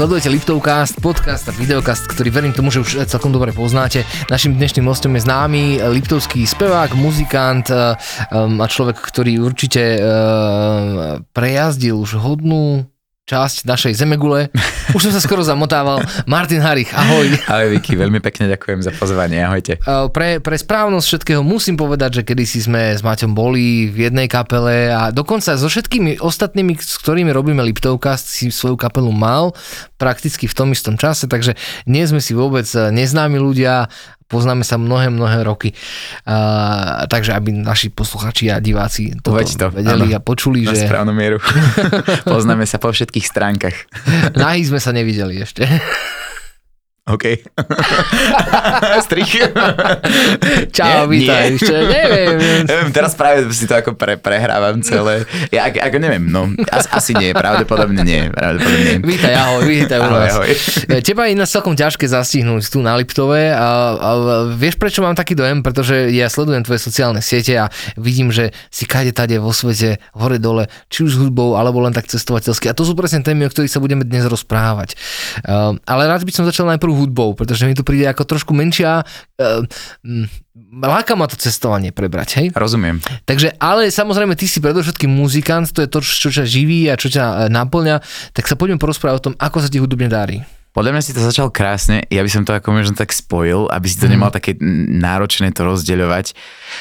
Sledujete Liptovcast, podcast a videokast, ktorý verím tomu, že už celkom dobre poznáte. Našim dnešným hostom je známy liptovský spevák, muzikant a človek, ktorý určite prejazdil už hodnú časť našej zemegule. Už som sa skoro zamotával. Martin Harich, ahoj. Ahoj Viki, veľmi pekne ďakujem za pozvanie, ahojte. Pre správnosť všetkého musím povedať, že kedysi sme s Maťom boli v jednej kapele a dokonca so všetkými ostatnými, s ktorými robíme Liptovcast, si svoju kapelu mal prakticky v tom istom čase, takže nie sme si vôbec neznámi ľudia, poznáme sa mnohé roky, takže aby naši posluchači a diváci to vedeli a počuli, na že... Na správnu mieru. Poznáme sa po všetkých stránkach. Nahý sme sa nevideli ešte. OK. Strich. Čau, vítaj. Ešte neviem. Teraz práve si to ako prehrávam celé. Ja ako neviem, no. Asi nie, pravdepodobne nie. Vítaj, ahoj, vítaj u nás. Ahoj. Teba je ináč celkom ťažké zastihnúť tu na Liptove a vieš, prečo mám taký dojem? Pretože ja sledujem tvoje sociálne siete a vidím, že si kade-tade vo svete, hore-dole, či už s hudbou, alebo len tak cestovateľsky. A to sú presne témy, o ktorých sa budeme dnes rozprávať. Ale rád by som začal najprv hudbou, pretože mi to príde ako trošku menšia, láka ma to cestovanie prebrať, hej? Rozumiem. Takže, ale samozrejme, ty si predovšetkým muzikant, to je to, čo ťa živí a čo ťa naplňa, tak sa poďme porozprávať o tom, ako sa ti hudobne darí. Podľa mňa si to začal krásne, ja by som to ako možno tak spojil, aby si to nemal také náročné to rozdeľovať.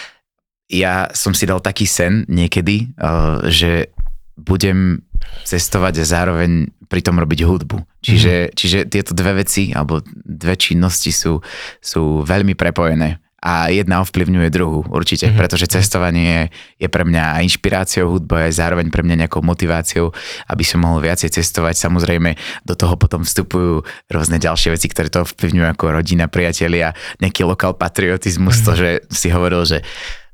Ja som si dal taký sen niekedy, že budem cestovať a zároveň pritom robiť hudbu. Čiže tieto dve veci, alebo dve činnosti sú veľmi prepojené a jedna ovplyvňuje druhú určite, pretože cestovanie je pre mňa aj inšpiráciou, hudba je zároveň pre mňa nejakou motiváciou, aby som mohol viacej cestovať. Samozrejme, do toho potom vstupujú rôzne ďalšie veci, ktoré to ovplyvňujú ako rodina, priatelia, nejaký lokál patriotizmus, to, že si hovoril, že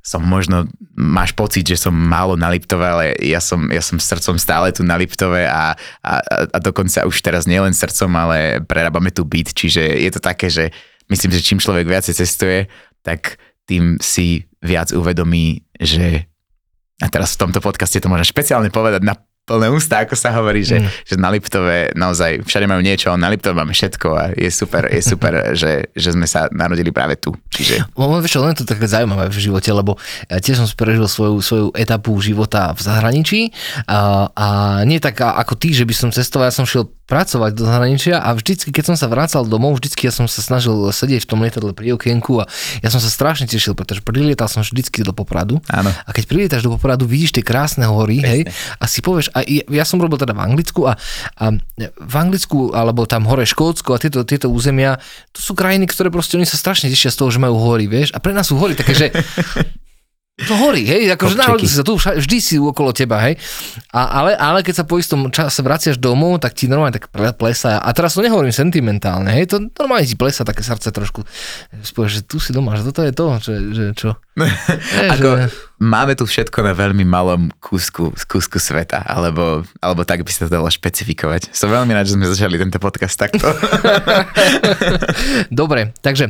máš pocit, že som málo na Liptove, ale ja som srdcom stále tu na Liptove a dokonca už teraz nielen srdcom, ale prerábame tu byt, čiže je to také, že myslím, že čím človek viacej cestuje, tak tým si viac uvedomí, že a teraz v tomto podcaste to môžem špeciálne povedať na plné ústa, ako sa hovorí, že na Liptove naozaj všade majú niečo, na Liptove máme všetko a je super, že sme sa narodili práve tu. Čiže... Vieš, len to také zaujímavé v živote, lebo tiež som si prežil svoju etapu života v zahraničí a nie tak ako ty, že by som cestoval, ja som šiel pracovať do zahraničia a vždycky, keď som sa vracal domov, vždycky ja som sa snažil sedieť v tom lietadle pri okienku a ja som sa strašne tešil, pretože prilietal som vždycky do Popradu. Áno. A keď prilietáš do Popradu, vidíš tie krásne hory, hej, a si povieš, a ja som robil teda v Anglicku a v Anglicku, alebo tam hore Škótsko a tieto územia, to sú krajiny, ktoré proste oni sa strašne tešia z toho, že majú hory, vieš, a pre nás sú hory také, že to horí, hej, akože náhodou si sa tu vždy si okolo teba, hej. Ale keď sa po istom čase vraciaš domov, tak ti normálne tak plesá. A teraz to nehovorím sentimentálne, hej, to normálne ti plesá také srdce trošku. Spovieš, že tu si doma, že toto je to, že čo. Máme tu všetko na veľmi malom kúsku sveta, alebo tak by sa to dalo špecifikovať. Som veľmi rád, že sme začali tento podcast takto. Dobre, takže,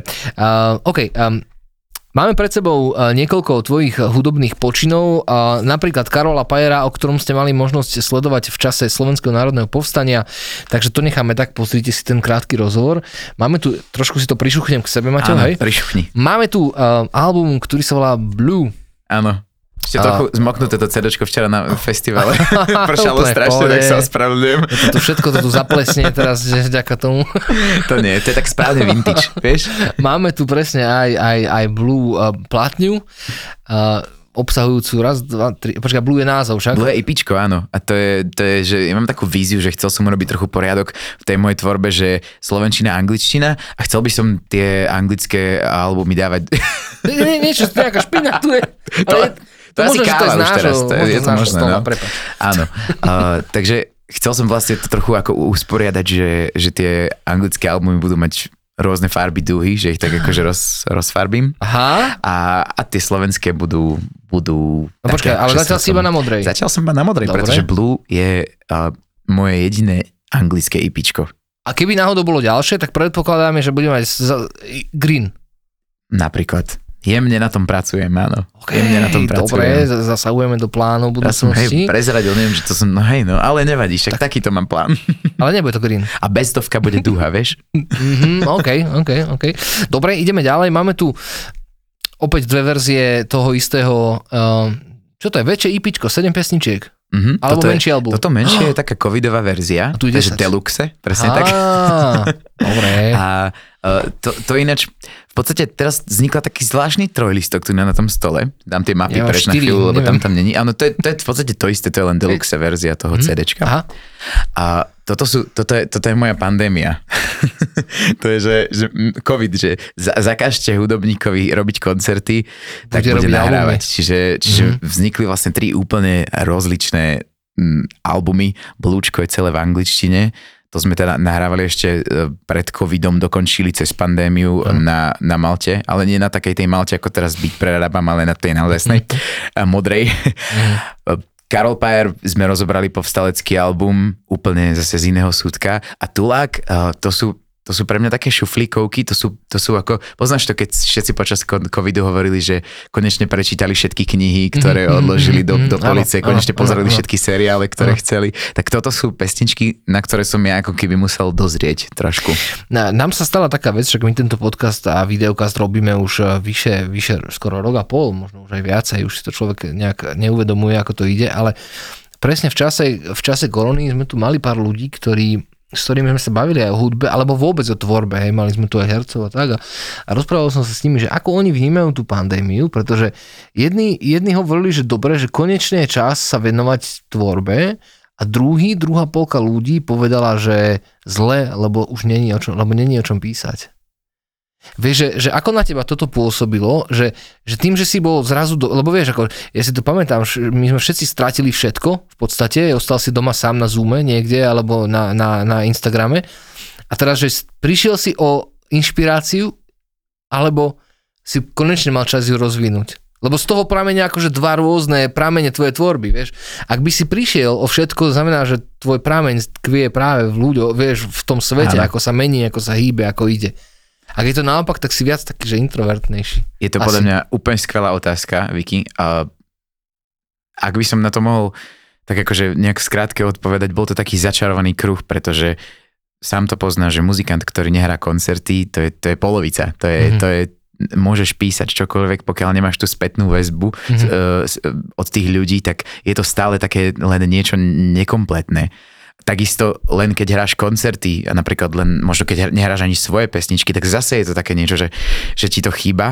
máme pred sebou niekoľko tvojich hudobných počinov, napríklad Karola Pajera, o ktorom ste mali možnosť sledovať v čase Slovenského národného povstania, takže to necháme tak, pozrite si ten krátky rozhovor. Máme tu, trošku si to prišuchnem k sebe, Maťo, hej? Prišuchni. Máme tu album, ktorý sa volá Blue. Áno. Ešte trochu zmoknuté to CDčko včera na festivale. Pršalo strašne, tak sa ospravedlňujem. To všetko to tu zaplesne teraz, vďaka tomu. To nie, to je tak správne vintage, vieš? Máme tu presne aj Blue platňu, obsahujúcu raz, dva, tri, počkaj, Blue je názov však? Blue je IPčko, áno. A to je, že ja mám takú víziu, že chcel som urobiť trochu poriadok v tej mojej tvorbe, že slovenčina, angličtina a chcel by som tie anglické albumy dávať. Niečo, nejaká špina tu je. To asi káva už teraz, je to možné, no. Áno, takže chcel som vlastne to trochu ako usporiadať, že tie anglické albumy budú mať rôzne farby, duhy, že ich tak akože rozfarbím. Aha. A tie slovenské budú no počkaj, ale zatiaľ si iba na modrej. Zatiaľ som iba na modrej, dobre. Pretože Blue je moje jediné anglické IPčko. A keby náhodou bolo ďalšie, tak predpokladáme, že budeme mať Green. Napríklad. Jemne na tom pracujem, áno. Jemne na tom pracujem. Dobre, zasahujeme do plánov budúcnosti. Prezradil, neviem, že to som, ale nevadí, však takýto mám plán. Ale nebude to green. A bezdovka bude dúha, vieš? OK. Dobre, ideme ďalej. Máme tu opäť dve verzie toho istého, čo to je, väčšie IPčko, 7 pesničiek. Alebo menší album. Toto menšie je taká covidová verzia, takže deluxe, presne tak. Dobre. A to ináč, v podstate teraz vznikla taký zvláštny trojlistok tu na tom stole. Dám tie mapy preč na chvíľu, lebo tam není. Áno, to je v podstate to isté, to je len deluxe verzia toho CDčka. Aha. A toto je moja pandémia. To je, že COVID, že zakážte hudobníkovi robiť koncerty, tak bude nahrávať. Čiže vznikli vlastne 3 úplne rozličné albumy. Blúčko je celé v angličtine. To sme teda nahrávali ešte pred covidom, dokončili cez pandémiu na Malte, ale nie na takej tej Malte, ako teraz byť prerábam, ale na tej naozajstnej, modrej. Karol Pajer sme rozobrali povstalecký album, úplne zase z iného súdka. A Tulák, to sú pre mňa také šuflíkovky, to sú ako, poznáš to, keď všetci počas covidu hovorili, že konečne prečítali všetky knihy, ktoré odložili do policie, konečne pozerali všetky seriály, ktoré chceli. Tak toto sú pesničky, na ktoré som ja ako keby musel dozrieť trošku. Nám sa stala taká vec, že my tento podcast a videokast robíme už vyše skoro rok a pol, možno už aj viacej, už si to človek nejak neuvedomuje, ako to ide, ale presne v čase korony sme tu mali pár ľudí, s ktorými sme sa bavili aj o hudbe, alebo vôbec o tvorbe, hej, mali sme tu aj hercov a tak a rozprával som sa s nimi, že ako oni vnímajú tú pandémiu, pretože jedni hovorili, že dobre, že konečne je čas sa venovať tvorbe a druhá polka ľudí povedala, že zle, lebo už není o čom písať. Vieš, že ako na teba toto pôsobilo, že tým, že si bol zrazu, lebo vieš, ako, ja si to pamätám, my sme všetci strátili všetko, v podstate, ostal si doma sám na Zoome niekde, alebo na Instagrame, a teraz, že prišiel si o inšpiráciu, alebo si konečne mal čas ju rozvinúť. Lebo z toho pramenia akože 2 rôzne pramene tvojej tvorby, vieš. Ak by si prišiel o všetko, znamená, že tvoj prameň tkvie práve v ľuďoch, vieš, v tom svete, ako sa mení, ako sa hýbe, ako ide. Ak je to naopak, tak si viac taký, že introvertnejší. Je to podľa mňa úplne skvelá otázka, Vicky. Ak by som na to mohol tak akože nejak skrátke odpovedať, bol to taký začarovaný kruh, pretože sám to pozná, že muzikant, ktorý nehrá koncerty, to je polovica. To je môžeš písať čokoľvek, pokiaľ nemáš tú spätnú väzbu od tých ľudí, tak je to stále také len niečo nekompletné. Takisto len keď hráš koncerty a napríklad len možno keď nehráš ani svoje pesničky, tak zase je to také niečo, že ti to chýba.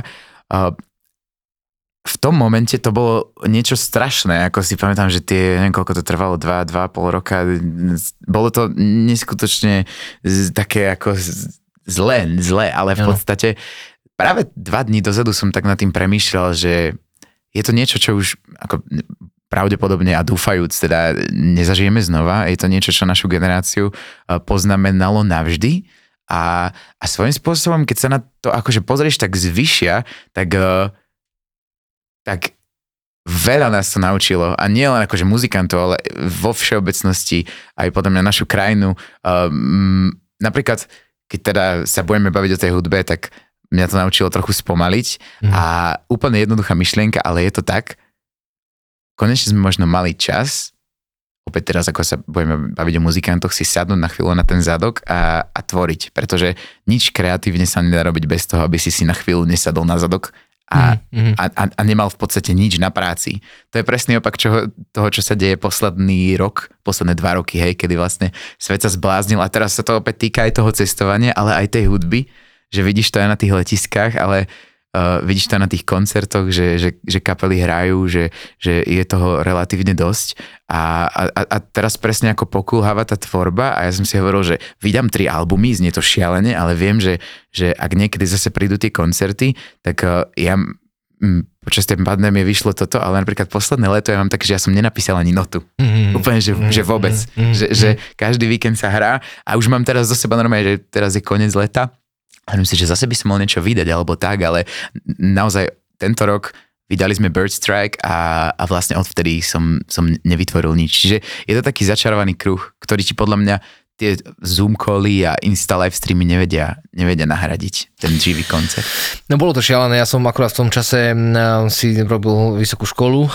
V tom momente to bolo niečo strašné, ako si pamätám, že neviem koľko to trvalo, 2,5 roka, bolo to neskutočne také ako zlé, ale v podstate práve 2 dní dozadu som tak nad tým premýšľal, že je to niečo, čo už ako pravdepodobne a dúfajúc teda nezažijeme znova. Je to niečo, čo našu generáciu poznamenalo navždy a svojím spôsobom, keď sa na to akože pozrieš tak zvyšia, tak veľa nás to naučilo a nie len akože muzikantov, ale vo všeobecnosti aj podľa mňa našu krajinu. Napríklad, keď teda sa budeme baviť o tej hudbe, tak mňa to naučilo trochu spomaliť a úplne jednoduchá myšlienka, ale je to tak. Konečne sme možno mali čas, opäť teraz ako sa budeme baviť o muzikantoch, si sadnúť na chvíľu na ten zadok a tvoriť, pretože nič kreatívne sa nedá robiť bez toho, aby si na chvíľu nesadol na zadok a nemal v podstate nič na práci. To je presný opak toho, čo sa deje posledný rok, posledné 2 roky, hej, kedy vlastne svet sa zbláznil a teraz sa to opäť týka aj toho cestovania, ale aj tej hudby, že vidíš to aj na tých letiskách, ale vidíš to na tých koncertoch, že kapely hrajú, že je toho relatívne dosť a teraz presne ako pokulháva tá tvorba a ja som si hovoril, že vydám 3 albumy, znie to šialene, ale viem, že ak niekedy zase prídu tie koncerty, tak ja počas tej pandémie vyšlo toto, ale napríklad posledné leto ja mám tak, že ja som nenapísal ani notu. Úplne, že vôbec. Že každý víkend sa hrá a už mám teraz zo seba normálne, že teraz je koniec leta. A myslím si, že zase by som mal niečo vydať, alebo tak, ale naozaj tento rok vydali sme Bird Strike a vlastne odvtedy som nevytvoril nič. Čiže je to taký začarovaný kruh, ktorý ti podľa mňa tie Zoom cally a Insta live streamy nevedia nahradiť ten živý koncert. No bolo to šialené, ja som akurát v tom čase si robil vysokú školu,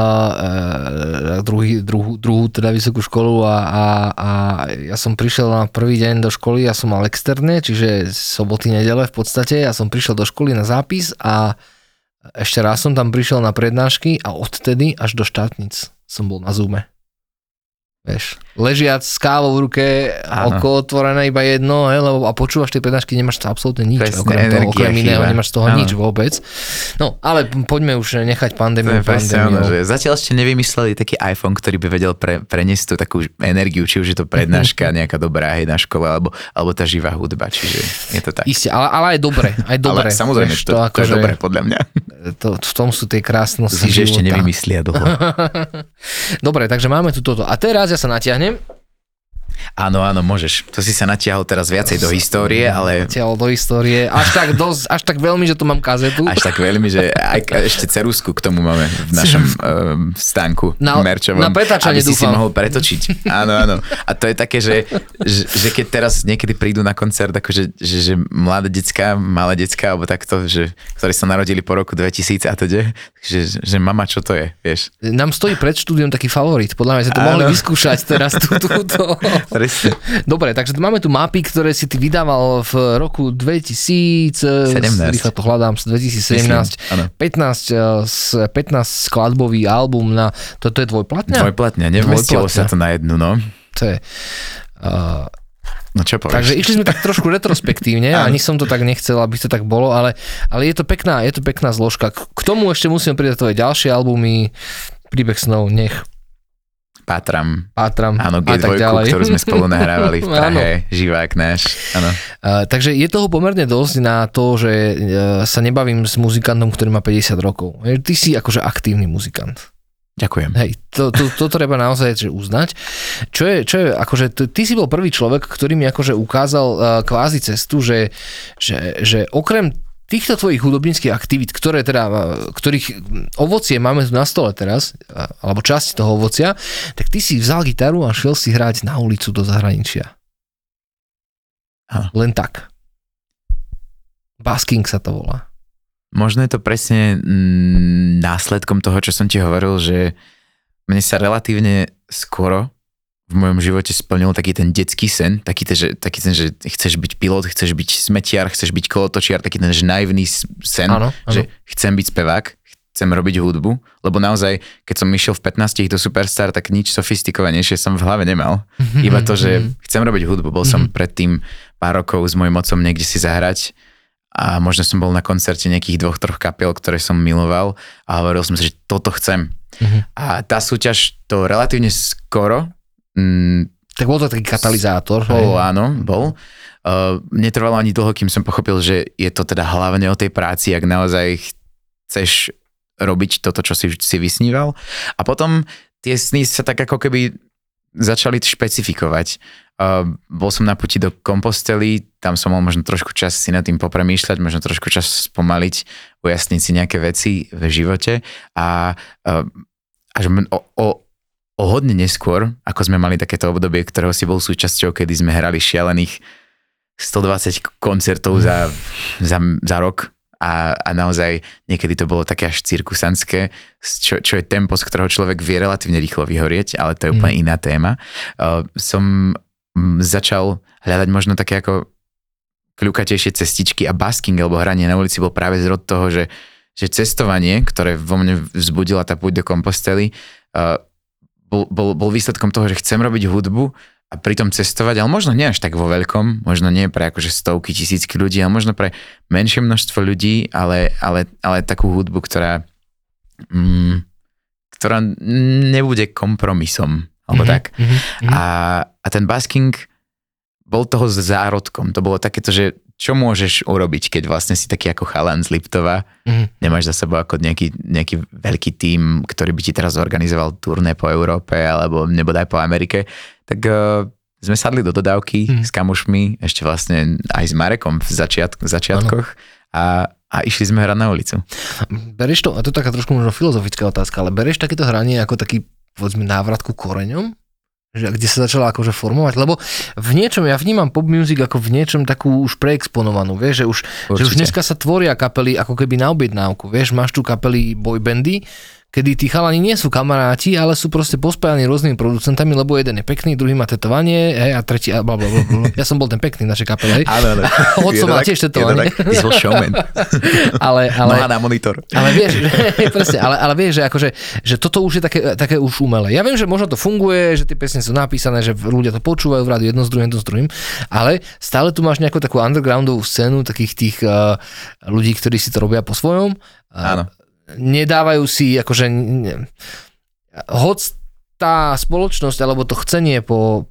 druhú teda vysokú školu a ja som prišiel na prvý deň do školy, ja som mal externé, čiže soboty, nedele v podstate, ja som prišiel do školy na zápis a ešte raz som tam prišiel na prednášky a odtedy až do štátnic som bol na Zoome. Vieš, ležiac s kávou v ruke, oko otvorené iba jedno, a počúvaš tie prednášky, nemáš to absolútne nič. Presne, okrem iného nemáš z toho nič vôbec. No, ale poďme už nechať pandémiu. Že zatiaľ ešte nevymysleli taký iPhone, ktorý by vedel preniesť tú takú energiu, či už je to prednáška nejaká dobrá na škole, alebo tá živá hudba, čiže je to tak. Isté, ale aj dobre. Ale samozrejme, vieš, to je dobré podľa mňa. V tom sú tie krásnosti života. Ešte nevymyslia dlho. Dobre, takže máme tu toto. A teraz ja sa natiahnem. Áno, môžeš. To si sa natiahol teraz viacej do histórie, ale... Natiahol do histórie. Až tak veľmi, že tu mám kazetu. Až tak veľmi, že aj ešte ceruzku k tomu máme v našom stánku merčovom. Na pretáčanie aby si mohol pretočiť. Áno. A to je také, že keď teraz niekedy prídu na koncert, akože že mladé decká, malé decká, alebo takto, že, ktorí sa narodili po roku 2000 a teda, že mama, čo to je, vieš? Nám stojí pred štúdiom taký favorit. Podľa mňa sme to mohli vyskúšať teraz túto. Dobre, takže máme tu mapy, ktoré si ty vydával v roku 2017. Rýchlo to hľadám, 2017. 15 skladbový album na... Toto je dvojplatňa? Dvojplatňa, nevmestilo sa to na jednu, no. To je... No čo povieš? Takže išli sme tak trošku retrospektívne, ani som to tak nechcel, aby to tak bolo, ale je to pekná zložka. K tomu ešte musíme pridať tvoje ďalšie albumy, Príbeh snov, nech... Pátram. Áno, G2, ktorú sme spolu nahrávali v Prahe, živák náš. Áno. Takže je toho pomerne dosť na to, že sa nebavím s muzikantom, ktorý má 50 rokov. Ty si akože aktívny muzikant. Ďakujem. Hej, to treba naozaj uznať. Čo je akože, ty si bol prvý človek, ktorý mi akože ukázal kvázi cestu, že okrem týchto tvojich hudobníckych aktivít, ktorých ovocie máme tu na stole teraz, alebo časť toho ovocia, tak ty si vzal gitaru a šiel si hrať na ulicu do zahraničia. Len tak. Basking sa to volá. Možno je to presne následkom toho, čo som ti hovoril, že mne sa relatívne skoro v mojom živote splnil taký ten detský sen, taký ten, že chceš byť pilot, chceš byť smetiar, chceš byť kolotočiar, taký ten naivný sen, že chcem byť spevák, chcem robiť hudbu, lebo naozaj, keď som išiel v 15 do Superstar, tak nič sofistikovanejšie som v hlave nemal. Iba to, že chcem robiť hudbu, bol som predtým pár rokov s mojím otcom niekde si zahrať a možno som bol na koncerte nejakých 2-3 kapiel, ktoré som miloval a hovoril som si, že toto chcem. A tá súťaž to relatívne skoro tak bol to taký katalizátor. Áno, bol. Netrvalo ani dlho, kým som pochopil, že je to teda hlavne o tej práci, ak naozaj chceš robiť toto, čo si vysníval. A potom tie sny sa tak ako keby začali špecifikovať. Bol som na puti do Kompostely, tam som mal možno trošku čas si nad tým popremýšľať, možno trošku čas spomaliť, ujasniť si nejaké veci v živote a až o hodne neskôr, ako sme mali takéto obdobie, ktorého si bol súčasťou, kedy sme hrali šialených 120 koncertov za rok a naozaj niekedy to bolo také až cirkusantské, čo je tempo, z ktorého človek vie relatívne rýchlo vyhorieť, ale to je úplne iná téma. Som začal hľadať možno také ako kľukatejšie cestičky a basking alebo hranie na ulici bol práve zrod toho, že cestovanie, ktoré vo mne vzbudila tá púť do Kompostely, bol výsledkom toho, že chcem robiť hudbu a pritom cestovať, ale možno nie až tak vo veľkom, možno nie pre akože stovky, tisícky ľudí, ale možno pre menšie množstvo ľudí, ale takú hudbu, ktorá nebude kompromisom, alebo tak. A ten basking bol toho zárodkom. To bolo takéto, že čo môžeš urobiť, keď vlastne si taký ako chalan z Liptova, nemáš za sebou ako nejaký veľký tím, ktorý by ti teraz organizoval turné po Európe alebo nebodaj po Amerike, tak sme sadli do dodávky s kamošmi, ešte vlastne aj s Marekom v začiatkoch a išli sme hrať na ulicu. Bereš to, a to je taká trošku možno filozofická otázka, ale bereš takéto hranie ako taký, povedzme, návrat ku koreňom? kde sa začala akože formovať, lebo v niečom, ja vnímam pop music ako v niečom takú už preexponovanú, vieš, že už dneska sa tvoria kapely ako keby na objednávku, vieš, máš tu kapely boybandy, kedy tí chalani nie sú kamaráti, ale sú proste pospájani rôznymi producentami, lebo jeden je pekný, druhý má tetovanie, a tretí a blablabla. Ja som bol ten pekný v našej kapele, hej. Áno. Hoď som mal tiež tetovanie. Ty si bol showman. Noha na monitor. Ale vieš, presne, ale vieš, že akože, že toto už je také už umelé. Ja viem, že možno to funguje, že tie piesne sú napísané, že ľudia to počúvajú v rádiu jedno s druhým, ale stále tu máš nejakú takú undergroundovú scénu takých tých ľudí, ktorí si to robia po svojom. Áno. Nedávajú si, akože hoď tá spoločnosť, alebo to chcenie po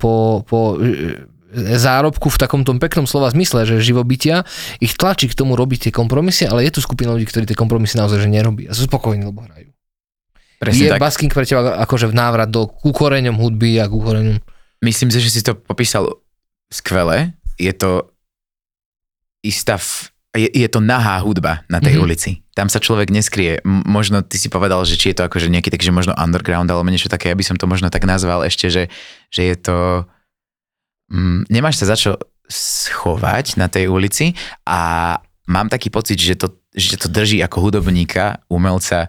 zárobku v takom tom peknom slova zmysle, že živobytia, ich tlačí k tomu robiť tie kompromisy, ale je tu skupina ľudí, ktorí tie kompromisy naozaj že nerobí a sú spokojní, lebo hrajú. Presne je tak. basking pre teba akože návrat ku koreňom hudby a ku koreňom. Myslím si, že si to popísal skvele. Je to istá je to nahá hudba na tej ulici. Tam sa človek neskrie. Možno ty si povedal, že či je to akože nejaký taký, že možno underground, alebo niečo také, ja by som to možno tak nazval ešte, že je to... nemáš sa za čo schovať na tej ulici a mám taký pocit, že to drží ako hudobníka, umelca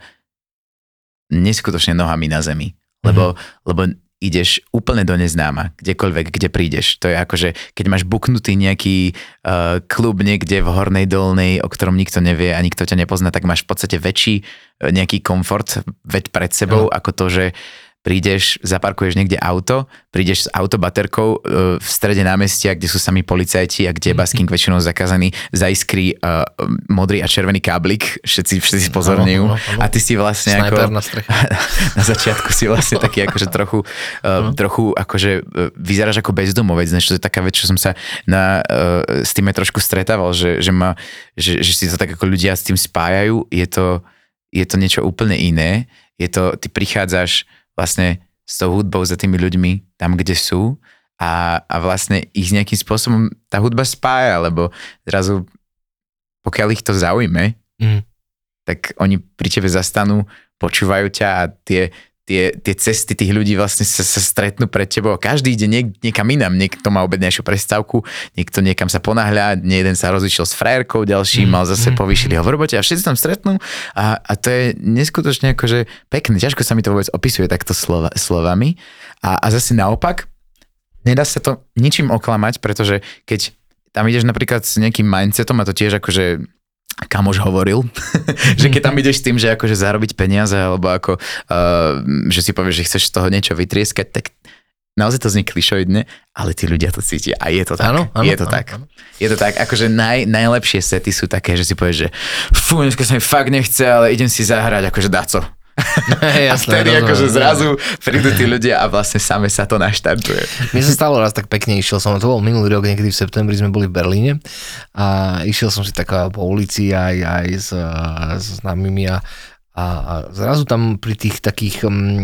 neskutočne nohami na zemi. Lebo ideš úplne do neznáma, kdekoľvek, kde prídeš. To je akože, keď máš buknutý nejaký klub niekde v Hornej Dolnej, o ktorom nikto nevie a nikto ťa nepozná, tak máš v podstate väčší nejaký komfort pred sebou, ako to, že prídeš, zaparkuješ niekde auto, prídeš s autobaterkou v strede námestia, kde sú sami policajti a kde je basking väčšinou zakázaný, zaiskrí modrý a červený káblik, všetci spozorňujú a ty si vlastne Snajper ako... Na začiatku si vlastne taký akože trochu akože vyzeráš ako bezdomovec, než to je taká vec, čo som sa s tým aj trošku stretával, že si to tak ako ľudia s tým spájajú, je to niečo úplne iné, ty prichádzaš vlastne s tou hudbou za tými ľuďmi tam, kde sú a vlastne ich nejakým spôsobom tá hudba spája, lebo zrazu pokiaľ ich to zaujme, tak oni pri tebe zastanú, počúvajú ťa a tie cesty tých ľudí vlastne sa stretnú pred tebou a každý ide niekam inám, niekto má obednejšiu prestávku, niekto niekam sa ponáhľa, jeden sa rozišiel s frajerkou, ďalší mal zase povýšili ho v robote a všetci tam stretnú a to je neskutočne akože pekné, ťažko sa mi to vôbec opisuje takto slovami a zase naopak nedá sa to ničím oklamať, pretože keď tam ideš napríklad s nejakým mindsetom a to tiež akože kamoš hovoril, že keď tam ideš s tým, že akože zarobiť peniaze, alebo ako, že si povieš, že chceš z toho niečo vytrieskať, tak naozaj to znie klišoidne, ale tí ľudia to cítia a je to tak. Áno, je to tak. Je to tak, akože najlepšie sety sú také, že si povieš, že dneska sa mi fakt nechce, ale idem si zahrať akože daco. A vtedy akože zrazu prídu tí ľudia a vlastne same sa to naštartuje. Mne sa stalo raz tak pekne, išiel som, to bol minulý rok, niekedy v septembri sme boli v Berlíne a išiel som si tak po ulici aj s známymi a zrazu tam pri tých takých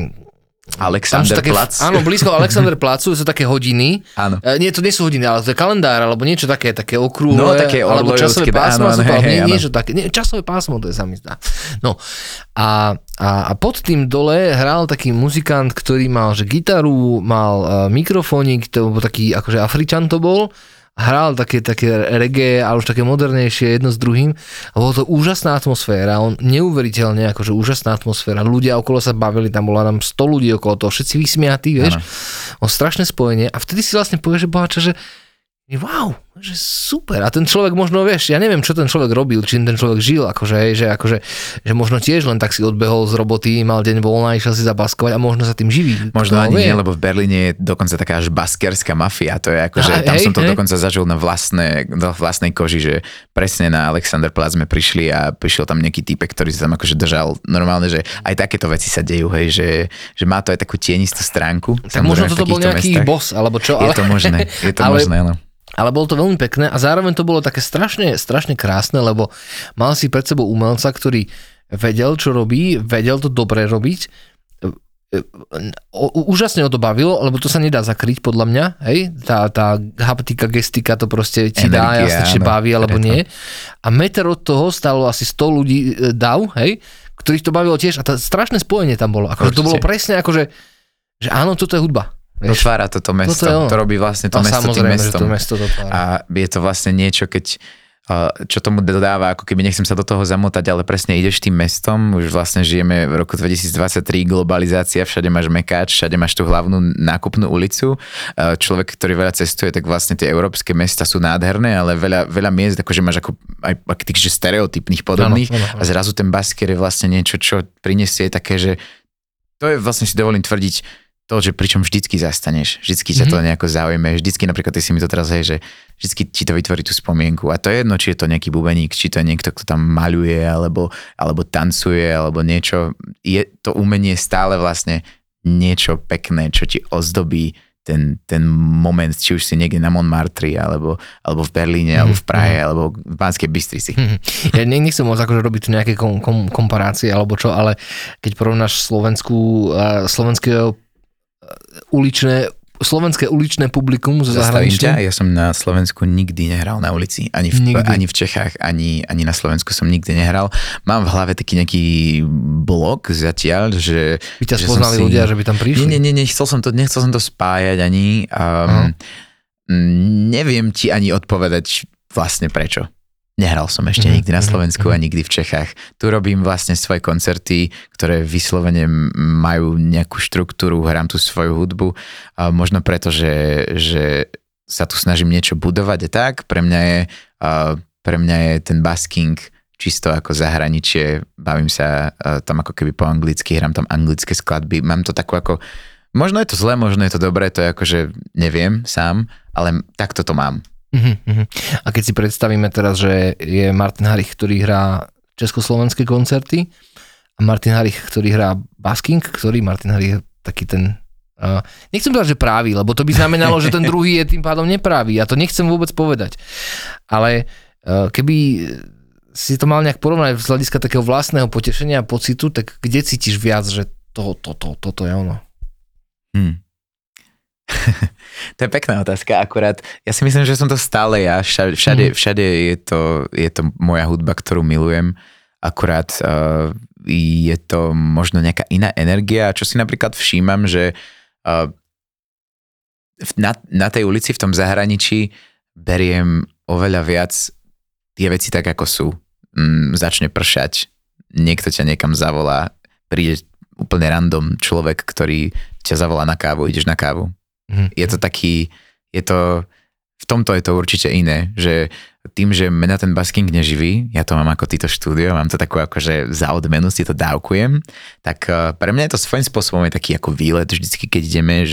Alexanderplatz. Áno, blízko Alexanderplatzu sú také hodiny. Áno. Nie, to nie sú hodiny, ale to je kalendár, alebo niečo také okrúhle. No, také alebo časové pásmo. Niečo také. Časové pásmo, to je sa mi zdá. No. A pod tým dole hral taký muzikant, ktorý mal že gitaru, mal mikrofónik, to bol taký, akože Afričan to bol. Hral také reggae, ale už také modernejšie jedno s druhým. A bolo to úžasná atmosféra, on neuveriteľne, akože úžasná atmosféra. Ľudia okolo sa bavili, tam bola nám 100 ľudí okolo toho, všetci vysmiatí, vieš. On strašné spojenie a vtedy si vlastne povieš, že bohača, že wow, že super. A ten človek možno, vieš, ja neviem, čo ten človek robil, či ten človek žil, že možno tiež len tak si odbehol z roboty, mal deň voľna, išiel si zabaskovať a možno sa tým živí. Možno ani nie, lebo v Berlíne je dokonca taká až baskerská mafia. To je akože, tam som to dokonca zažil na vlastnej koži, že presne na Alexanderplatz sme prišli a prišiel tam nejaký týpek, ktorý sa tam akože držal normálne, že aj takéto veci sa dejú, hej, že má to aj takú tienistú stránku. Tak možno toto bol nejaký boss, alebo čo. Je to možné, áno. Ale bolo to veľmi pekné a zároveň to bolo také strašne krásne, lebo mal si pred sebou umelca, ktorý vedel, čo robí, vedel to dobre robiť. Úžasne ho to bavilo, lebo to sa nedá zakryť podľa mňa, hej? Tá haptika, gestika to proste ti dá, jasne, či baví, alebo nie. A meter od toho stalo asi 100 ľudí dav, hej? Ktorých to bavilo tiež a to strašné spojenie tam bolo. Akože to bolo presne akože, že áno, toto je hudba. Dotvára toto mesto. To robí vlastne to mesto tým mestom. Že to mesto dotvára. A je to vlastne niečo, keď čo tomu dodáva, ako keby nechcem sa do toho zamotať, ale presne ideš tým mestom, už vlastne žijeme v roku 2023, globalizácia, všade máš mekáč, všade máš tú hlavnú nákupnú ulicu. Človek, ktorý veľa cestuje, tak vlastne tie európske mesta sú nádherné, ale veľa miest, akože máš ako aj tých stereotypných podobných a zrazu ten Baskier je vlastne niečo, čo prinesie také, že to je vlastne si dovolím tvrdiť to, že pričom vždycky zastaneš, vždycky ťa to nejako zaujme, vždycky napríklad ty si mi to teraz že vždycky ti to vytvorí tú spomienku a to je jedno, či je to nejaký bubeník, či to je niekto, kto tam maľuje, alebo tancuje, alebo niečo, je to umenie stále vlastne niečo pekné, čo ti ozdobí ten moment, či už si niekde na Montmartre, alebo v Berlíne, alebo v Prahe, alebo v Banskej Bystrici. Ja nechcem moc akože robiť tu nejaké komparácie, alebo čo, ale keď porovnáš slovenské uličné publikum zo zahraničia. Ja som na Slovensku nikdy nehral na ulici. Ani v Čechách, ani na Slovensku som nikdy nehral. Mám v hlave taký nejaký blok zatiaľ, že... By ťa spoznali ľudia, že by tam prišli? Nie, nechcel som to spájať ani. Neviem ti ani odpovedať vlastne prečo. Nehral som ešte nikdy na Slovensku a nikdy v Čechách. Tu robím vlastne svoje koncerty, ktoré vyslovene majú nejakú štruktúru, hrám tu svoju hudbu. A možno preto, že sa tu snažím niečo budovať a tak. Pre mňa je ten basking čisto ako zahraničie. Bavím sa tam ako keby po anglicky, hrám tam anglické skladby. Mám to takú ako... Možno je to zlé, možno je to dobré, to je akože neviem sám, ale takto to mám. A keď si predstavíme teraz, že je Martin Harich, ktorý hrá československé koncerty a Martin Harich, ktorý hrá basking, Martin Harich je taký ten nechcem povedať, že právý, lebo to by znamenalo, že ten druhý je tým pádom neprávý. Ja to nechcem vôbec povedať. Ale keby si to mal nejak porovnať z hľadiska takého vlastného potešenia a pocitu, tak kde cítiš viac, že toto je ono? To je pekná otázka, akurát ja si myslím, že som to stále ja, všade je to moja hudba, ktorú milujem, akurát je to možno nejaká iná energia, čo si napríklad všímam, že na tej ulici v tom zahraničí beriem oveľa viac tie veci tak, ako sú. Začne pršať, niekto ťa niekam zavolá, príde úplne random človek, ktorý ťa zavolá na kávu, ideš na kávu. Je to taký, v tomto je to určite iné, že tým, že mňa ten basking neživí, ja to mám ako týto štúdio, mám to takú akože za odmenu si to dávkujem, tak pre mňa je to svojím spôsobom je taký ako výlet vždycky, keď ideme,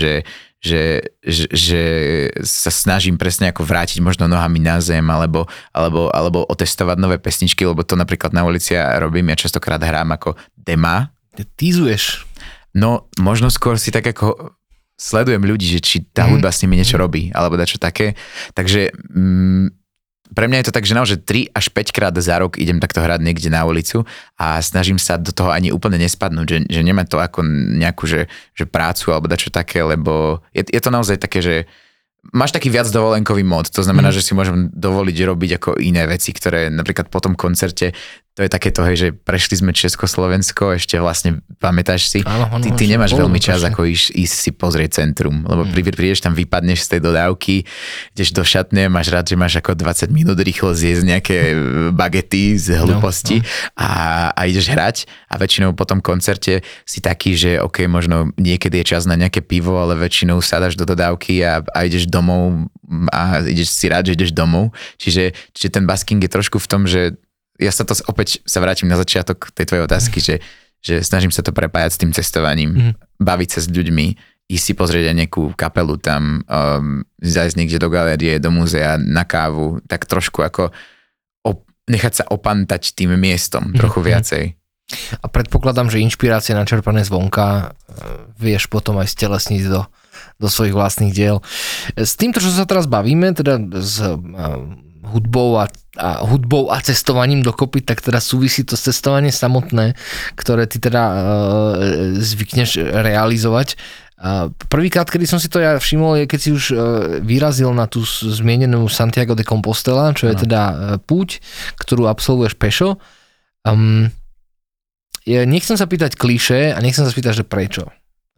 že sa snažím presne ako vrátiť možno nohami na zem, alebo otestovať nové pesničky, lebo to napríklad na ulici ja robím, ja častokrát hrám ako dema. Týzuješ. No, možno skôr si tak ako sledujem ľudí, že či tá hudba s nimi niečo robí, alebo dačo také. Takže pre mňa je to tak, že naozaj 3 až 5 krát za rok idem takto hrať niekde na ulicu a snažím sa do toho ani úplne nespadnúť, že nemám to ako nejakú, že prácu alebo dačo také, lebo je to naozaj také, že máš taký viac dovolenkový mód, to znamená, že si môžem dovoliť robiť ako iné veci, ktoré napríklad po tom koncerte, to je takéto, hej, že prešli sme Československo, ešte vlastne, pamätáš si, ty nemáš veľmi čas ako ísť si pozrieť centrum, lebo prídeš tam, vypadneš z tej dodávky, ideš do šatne, máš rád, že máš ako 20 minút rýchlo zjesť nejaké bagety z hlúposti a ideš hrať a väčšinou po tom koncerte si taký, že ok, možno niekedy je čas na nejaké pivo, ale väčšinou sadáš do dodávky a ideš domov a ideš si rád, že ideš domov. Čiže ten basking je trošku v tom, že ja opäť sa vrátim na začiatok tej tvojej otázky, že snažím sa to prepájať s tým cestovaním, baviť sa s ľuďmi, ísť si pozrieť aj nejakú kapelu tam, zájsť niekde do galérie, do múzea, na kávu, tak trošku ako nechať sa opantať tým miestom trochu viacej. A predpokladám, že inšpirácie načerpané zvonka vieš potom aj stelesniť do svojich vlastných diel. S týmto, čo sa teraz bavíme, teda s hudbou a cestovaním dokopy, tak teda súvisí to cestovanie samotné, ktoré ty teda zvykneš realizovať. Prvýkrát, kedy som si to ja všimol, je keď si už vyrazil na tú zmienenú Santiago de Compostela, čo je teda púť, ktorú absolvuješ pešo. Nechcem sa pýtať klišé a nechcem sa spýtať, že prečo.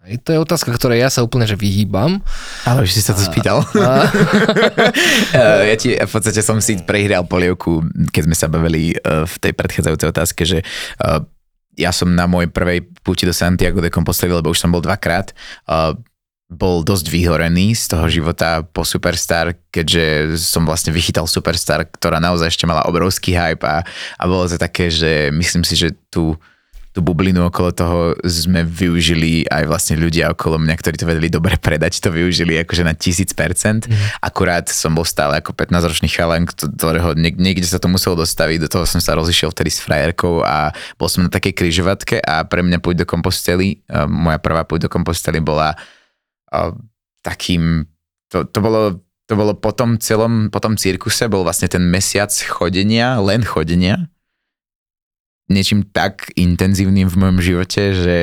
To je otázka, ktorej ja sa úplne že vyhýbam. Ale už si sa to spýtal. Ja ti v podstate som si prehral polievku, keď sme sa bavili v tej predchádzajúcej otázke, že ja som na mojej prvej púti do Santiago de Compostela, lebo už som bol 2-krát, bol dosť vyhorený z toho života po Superstar, keďže som vlastne vychytal Superstar, ktorá naozaj ešte mala obrovský hype a bolo to také, že myslím si, že tú bublinu okolo toho sme využili aj vlastne ľudia okolo mňa, ktorí to vedeli dobre predať, to využili akože na 1000%. Akurát som bol stále ako 15-ročný chalan, ktorého niekde sa to muselo dostaviť, do toho som sa rozišiel vtedy s frajerkou a bol som na takej križovatke a pre mňa púť do Compostely, moja prvá púť do Compostely bola takým, to bolo po tom cirkuse, bol vlastne ten mesiac chodenia, len chodenia, niečím tak intenzívnym v mojom živote, že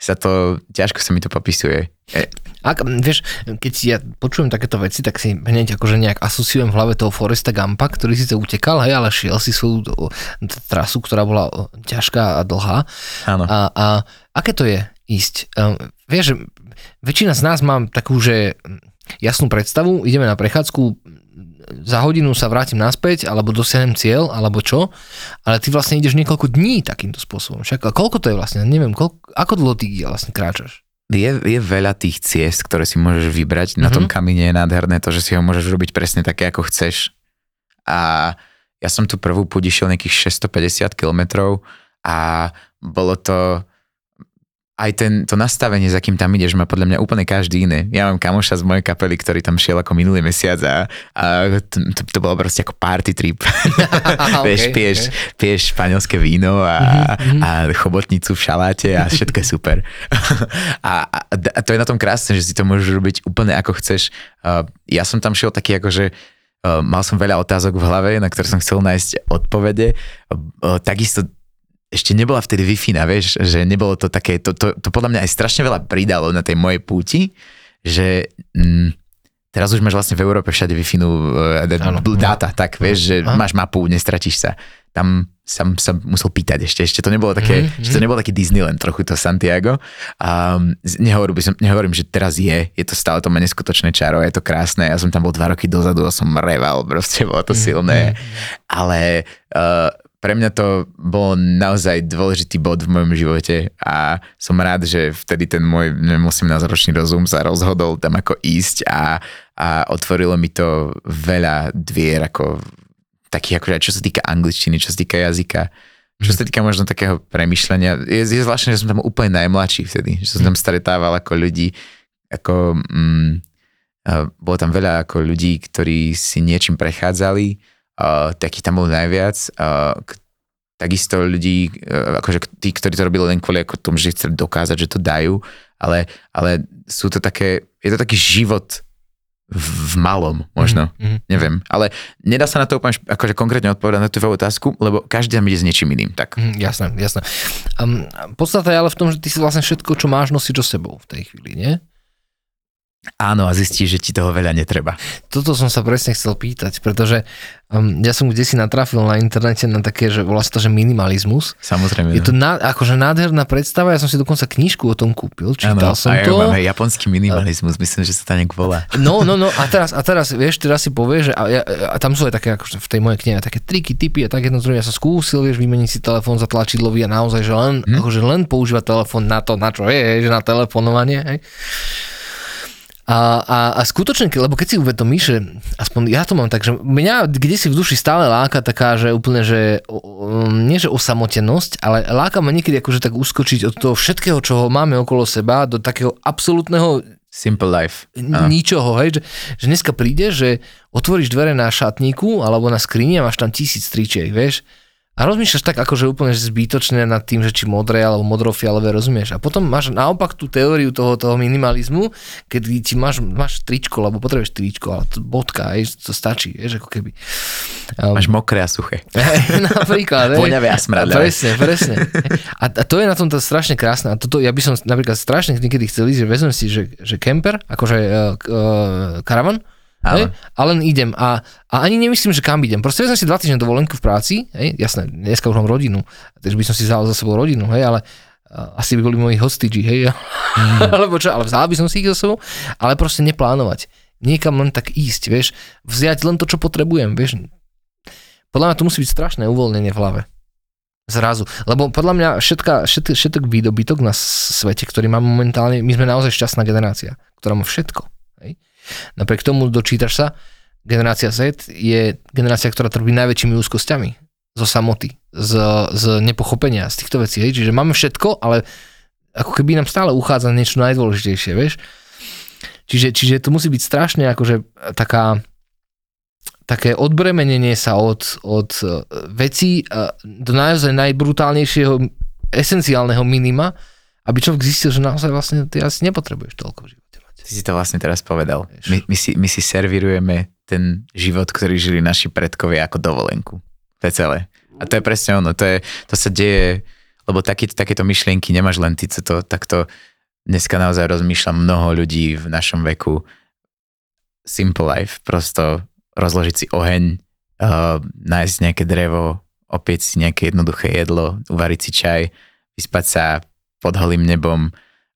ťažko sa mi to popisuje. Vieš, keď ja počujem takéto veci, tak si hneď akože nejak asociujem v hlave toho Foresta Gumpa, ktorý síce utekal, hej, ale šiel si svoju trasu, ktorá bola ťažká a dlhá. Áno. A aké to je ísť? Vieš, väčšina z nás má takú, že jasnú predstavu, ideme na prechádzku, za hodinu sa vrátim naspäť, alebo dosiahnem cieľ, alebo čo, ale ty vlastne ideš niekoľko dní takýmto spôsobom. Však koľko to je vlastne? Neviem, ako dlho ty vlastne kráčaš? Je veľa tých ciest, ktoré si môžeš vybrať. Na tom kamíne je nádherné to, že si ho môžeš robiť presne také, ako chceš. A ja som tu prvú púť išiel nejakých 650 kilometrov a bolo to aj to nastavenie, za kým tam ideš, má podľa mňa úplne každý iné. Ja mám kamoša z mojej kapely, ktorý tam šiel ako minulý mesiac a to bolo proste ako party trip. Vieš, piješ španielské víno a chobotnicu v šaláte a všetko je super. a to je na tom krásne, že si to môžeš robiť úplne ako chceš. Ja som tam šiel taký akože mal som veľa otázok v hlave, na ktoré som chcel nájsť odpovede. Takisto ešte nebola vtedy Wi-Fi, vieš, že nebolo to také, to podľa mňa aj strašne veľa pridalo na tej mojej púti, že teraz už máš vlastne v Európe všade Wi-Fi dáta, tak vieš, že máš mapu, nestratíš sa. Tam som sa musel pýtať ešte to nebolo také, že to nebolo taký Disneyland trochu to Santiago. Nehovorím, že teraz je to stále, to má neskutočné čaro, je to krásne, ja som tam bol 2 roky dozadu a som reval, proste bolo to silné, ale pre mňa to bol naozaj dôležitý bod v mojom živote a som rád, že vtedy ten môj 18-ročný rozum sa rozhodol tam ako ísť a otvorilo mi to veľa dvier ako takých, akože čo sa týka angličtiny, čo sa týka jazyka, čo sa týka možno takého premýšľania. Je zvláštne, že som tam úplne najmladší vtedy, že som tam stretával ako ľudí, ako bolo tam veľa ako ľudí, ktorí si niečím prechádzali, takých tam bolo najviac. Takisto ľudí, akože tí, ktorí to robili len kvôli ako tomu, že chceli dokázať, že to dajú, ale sú to také, je to taký život v malom možno, neviem, ale nedá sa na to úplne akože konkrétne odpovedať na tú otázku, lebo každý tam ide s niečím iným, tak. Jasné. Podstata je ale v tom, že ty si vlastne všetko, čo máš, nosíš so sebou v tej chvíli, nie? Áno, a zistíš, že ti toho veľa netreba. Toto som sa presne chcel pýtať, pretože ja som kdesi natrafil na internete na také, že volá sa to, že minimalizmus. Samozrejme. Je to akože nádherná predstava, ja som si dokonca knižku o tom kúpil, čítal som to. Áno, máme japonský minimalizmus, myslím, že sa to nejak volá. No, a teraz, vieš, teraz si povieš, že a tam sú aj také, akože v tej mojej knihe, také triky, tipy a tak jedno ja som skúsil, vieš, vymeniť si telefón za tlačidlový a naozaj, že len používať telefón na to, na čo je, že na telefonovanie, hej. A skutočne, lebo keď si uvedomíš, že aspoň ja to mám tak, že mňa kdesi v duši stále láka taká, že úplne, že nie že osamotenosť, ale láka ma niekedy akože tak uskočiť od toho všetkého, čo máme okolo seba, do takého absolútneho simple life. Ničoho, hej, že dneska príde, že otvoríš dvere na šatníku alebo na skrini a máš tam 1000 tričiek, vieš. A rozmýšľaš tak akože úplne zbytočne nad tým, že či modré alebo modrofialové, rozumieš. A potom máš naopak tú teóriu toho minimalizmu, keď ti máš tričko, alebo potrebuješ tričko, ale to bodka, to stačí, vieš, ako keby. Máš mokré a suché. Napríklad. Voňavé a smradľavé. Presne. A to je na tom strašne krásne. A toto ja by som napríklad strašne niekedy chcel ísť, že vezmem si, že kemper, akože karavan, hej, a len idem a ani nemyslím, že kam idem. Proste vezmem si 2 týždne dovolenku v práci, hej, jasné, dneska už mám rodinu, takže by som si vzal za sebou rodinu, hej, ale asi by boli moji hostíči, hej, alebo čo, ale vzal by som si ich so sebou, ale proste neplánovať. Niekam len tak ísť, vieš, vziať len to, čo potrebujem, vieš. Podľa mňa to musí byť strašné uvoľnenie v hlave. Zrazu. Lebo podľa mňa všetok výdobytok na svete, ktorý máme momentálne, my sme naozaj šťastná generácia, ktorá má všetko. Hej. Napriek tomu dočítaš sa, generácia Z je generácia, ktorá trpí najväčšími úzkosťami. Zo samoty, z nepochopenia, z týchto vecí. Hej. Čiže máme všetko, ale ako keby nám stále uchádza niečo najdôležitejšie, vieš. Čiže to musí byť strašne akože také odbremenenie sa od vecí do naozaj najbrutálnejšieho esenciálneho minima, aby človek zistil, že naozaj vlastne ty asi nepotrebuješ toľko v živote mať. Ty si to vlastne teraz povedal. My si servírujeme ten život, ktorý žili naši predkovia ako dovolenku. To je celé. A to je presne ono. To sa deje, lebo takéto myšlienky nemáš len ty, co to takto dneska naozaj rozmýšľam mnoho ľudí v našom veku. Simple life. Prosto rozložiť si oheň, nájsť nejaké drevo, opäť si nejaké jednoduché jedlo, uvariť si čaj, vyspať sa pod holým nebom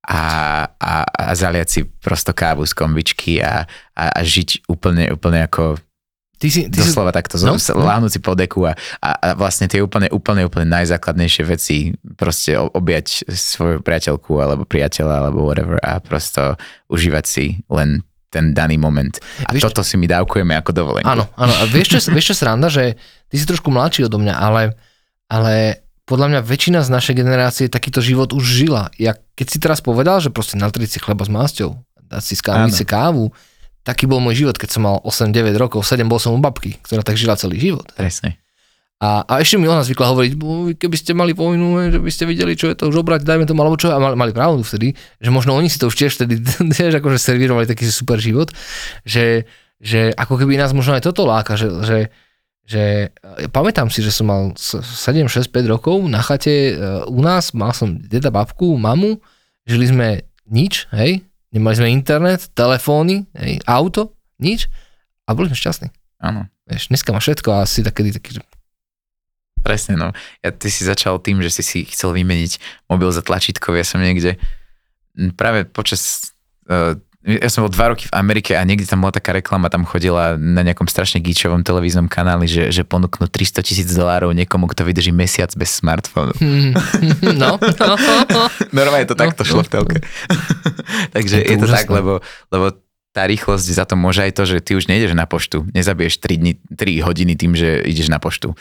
a zaliať si prosto kávu z kombičky a žiť úplne ako doslova takto, láhnuť si po deku a vlastne tie úplne najzákladnejšie veci, proste objať svoju priateľku alebo priateľa alebo whatever a prosto užívať si len ten daný moment. A toto si my dávkujeme ako dovolenku. Áno. A vieš čo sranda, že ty si trošku mladší odo mňa, ale podľa mňa väčšina z našej generácie takýto život už žila. Ja keď si teraz povedal, že proste natriť si chleba s masťou, dať si z kávnice kávu, taký bol môj život, keď som mal 8-9 rokov, 7 bol som u babky, ktorá tak žila celý život. Presne. A ešte mi ona zvykla hovoriť, keby ste mali vojnu, že by ste videli, čo je to už obrať, dajme tomu, alebo čo, a mali pravdu vtedy, že možno oni si to už tiež vtedy tiež akože servírovali taký super život, že ako keby nás možno aj toto láka, že pamätám si, že som mal 7, 6, 5 rokov na chate u nás, mal som deda, babku, mamu, žili sme nič, hej, nemali sme internet, telefóny, hej, auto, nič a boli sme šťastní. Áno. Vieš, dneska má všetko a asi taký Presne, no. Ty si začal tým, že si chcel vymeniť mobil za tlačítko. Ja som niekde práve počas... ja som bol 2 roky v Amerike a niekde tam bola taká reklama, tam chodila na nejakom strašne gíčovom televíznom kanáli, že ponúknú $300,000 niekomu, kto vydrží mesiac bez smartfónu. No. Normálne to takto šlo v telke. Takže je to tak, lebo tá rýchlosť za to môže aj to, že ty už nejdeš na poštu. Nezabiješ 3 hodiny tým, že ideš na poštu.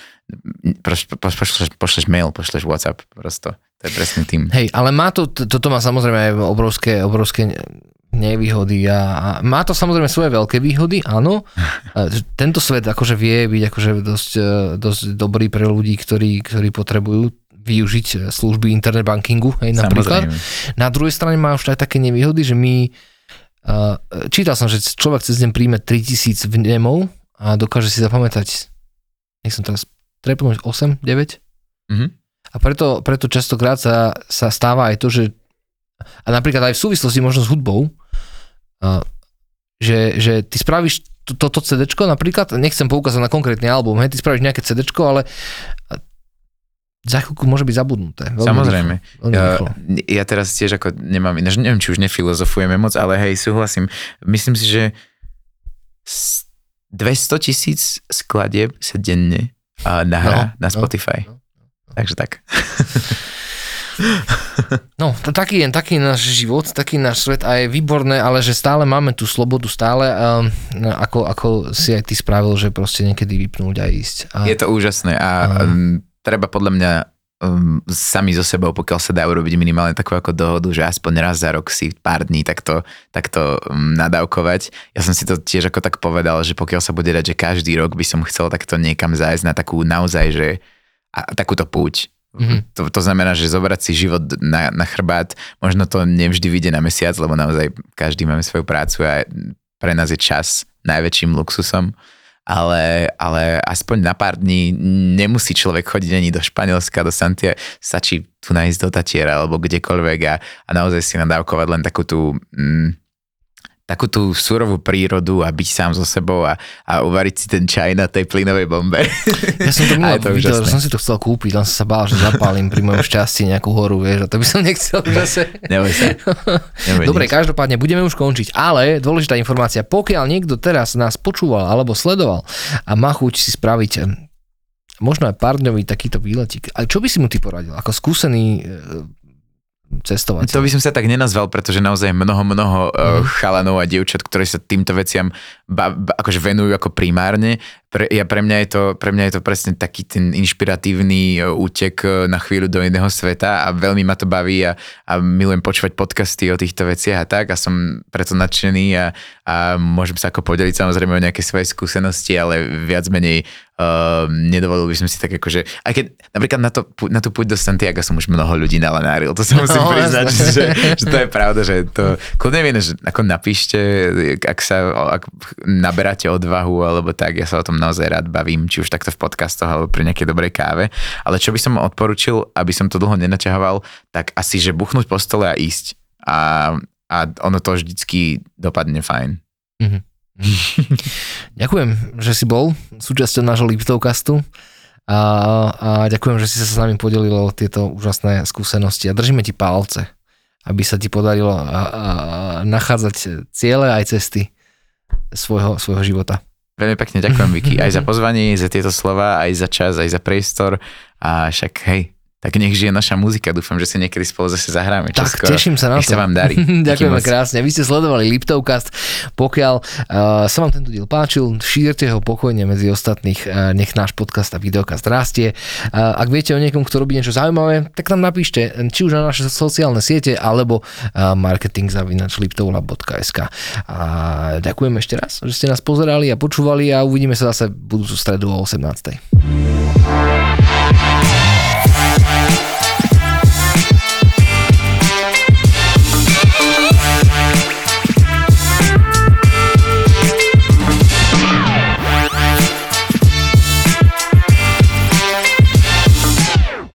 Pošleš mail, pošleš WhatsApp. Prosto. To je presne tým. Hej, ale toto má samozrejme aj obrovské nevýhody a má to samozrejme svoje veľké výhody, áno. Tento svet akože vie byť akože dosť dobrý pre ľudí, ktorí potrebujú využiť služby internet bankingu, hej, napríklad. Samozrejme. Na druhej strane má už aj také nevýhody, že my čítal som, že človek cez deň príjme 3000 vnemov a dokáže si zapamätať, nech som teraz trepnúť 8, 9. Mm-hmm. A preto častokrát sa stáva aj to, že a napríklad aj v súvislosti možno s hudbou, že ty spravíš toto CDčko napríklad, nechcem poukázať na konkrétny album, hej, ty spravíš nejaké CDčko, ale za chvíľku môže byť zabudnuté. Samozrejme. Ja teraz tiež ako neviem, či už nefilozofujeme moc, ale hej, súhlasím. Myslím si, že 200,000 skladieb sa denne nahrá na Spotify. Takže tak. No, taký je náš život, taký náš svet a je výborné, ale že stále máme tú slobodu, stále ako si aj ty spravil, že proste niekedy vypnúť a ísť. Je to úžasné a treba podľa mňa sami so sebou, pokiaľ sa dá urobiť minimálne takú ako dohodu, že aspoň raz za rok si pár dní takto nadávkovať. Ja som si to tiež ako tak povedal, že pokiaľ sa bude dať, že každý rok by som chcel takto niekam zájsť na takú naozaj, že takúto púť. Mm-hmm. To znamená, že zobrať si život na chrbát, možno to nevždy vyjde na mesiac, lebo naozaj každý máme svoju prácu a pre nás je čas najväčším luxusom. Ale aspoň na pár dní nemusí človek chodiť ani do Španielska, do Santiago, stačí tu nájsť do Tatiera alebo kdekoľvek a naozaj si nadávkovať len takú tú takú tú surovú prírodu a byť sám so sebou a uvariť si ten čaj na tej plynovej bombe. Ja som to minulé videl, že som si to chcel kúpiť, len som sa bál, že zapálim pri mojom šťastí nejakú horu, vieš, a to by som nechcel zase. Neboj sa. Dobre, každopádne budeme už končiť, ale dôležitá informácia, pokiaľ niekto teraz nás počúval alebo sledoval a má chuť si spraviť možno aj pár dňový takýto výletík, a čo by si mu ty poradil, ako skúsený cestovať? To by som sa tak nenazval, pretože naozaj mnoho chalanov a dievčat, ktoré sa týmto veciam akože venujú ako primárne. Pre mňa je to presne taký ten inšpiratívny útek na chvíľu do iného sveta a veľmi ma to baví a milujem počúvať podcasty o týchto veciach a tak a som preto nadšený a môžem sa ako podeliť samozrejme o nejaké svoje skúsenosti, ale viac menej nedovolil by som si tak akože, aj keď napríklad na tú púť do Santiaga som už mnoho ľudí nalanáril, to sa musím priznať, že to je pravda, že to kľudne vieme, že ako napíšte, ak naberáte odvahu alebo tak, ja sa o tom naozaj rád bavím, či už takto v podcastoch alebo pri nejakej dobrej káve, ale čo by som odporučil, aby som to dlho nenaťahoval, tak asi, že buchnúť po stole a ísť a ono to vždycky dopadne fajn. Mm-hmm. Ďakujem, že si bol súčasťou nášho Liptovcastu a ďakujem, že si sa s nami podelil o tieto úžasné skúsenosti a držíme ti palce, aby sa ti podarilo nachádzať ciele aj cesty svojho života. Veľmi pekne ďakujem, Vicky, aj za pozvanie, za tieto slova, aj za čas, aj za priestor a však hej, tak nech žije naša muzika. Dúfam, že si niekedy spolu zase zahráme. Tak, teším sa na to. Nech sa vám darí. Ďakujeme krásne. Vy ste sledovali Liptovcast. Pokiaľ sa vám tento diel páčil, šírte ho pokojne medzi ostatných. Nech náš podcast a videokast rastie. Ak viete o niekom, kto robí niečo zaujímavé, tak nám napíšte, či už na naše sociálne siete, alebo marketing@liptovlab.sk. Ďakujem ešte raz, že ste nás pozerali a počúvali a uvidíme sa zase budúcu stredu o 18.